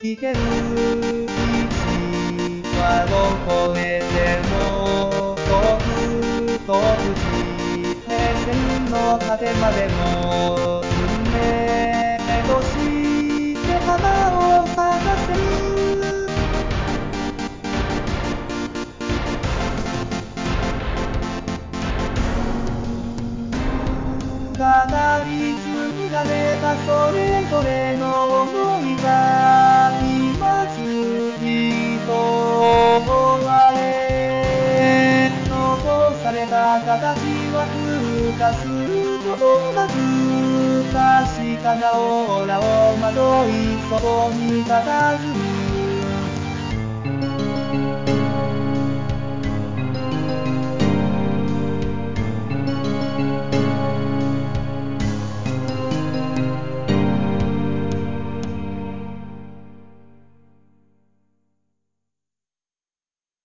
行ける道はどこへでも遠く遠く地平線の果てまでも運命として花を咲かせる語り継ぎられたそれぞれの想いが今次と追われ残された形は風化することなく確かなオーラをまといそこに佇む